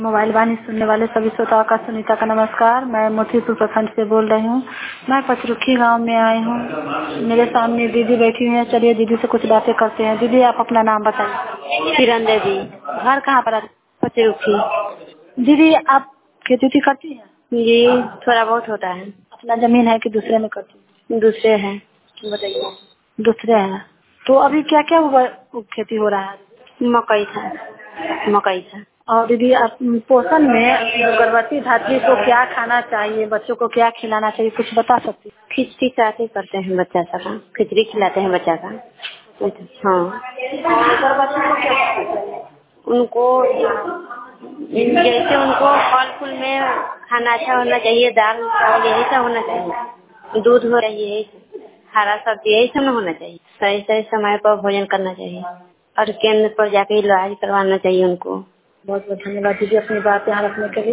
Mobile वाणी सुनने वाले सभी श्रोताओं का सुनीता का नमस्कार। मैं मोतीपुर प्रखंड से बोल रही हूँ। मैं पचरुखी गांव में आई हूँ। मेरे सामने दीदी बैठी हुई है। चलिए दीदी से कुछ बातें करते हैं। दीदी आप अपना नाम बताइए। किरण देवी। घर कहाँ पर है? पचरुखी। दीदी आप खेती वेती करती हैं? जी थोड़ा बहुत होता है। अपना जमीन है कि दूसरे में करती हैं? दूसरे है। बताइए। दूसरे है तो अभी क्या क्या खेती हो रहा है? मकई था। और दीदी आप पोषण में जो गर्भवती धात्री को क्या खाना चाहिए, बच्चों को क्या खिलाना चाहिए, कुछ बता सकती हैं? खिचड़ी चाहते करते हैं बच्चा का, खिचड़ी खिलाते हैं बच्चा का। हाँ। गर्भवती को क्या खाना चाहिए? उनको जैसे उनको फल फूल में खाना अच्छा होना चाहिए, दाल चावल यही सब होना चाहिए, दूध होना चाहिए, हरा सब्जी यही सब होना चाहिए। सही सही समय पर भोजन करना चाहिए और केंद्र पर जाके इलाज करवाना चाहिए उनको। बहुत बहुत धन्यवाद दीदी अपनी बात यहाँ रखने के लिए।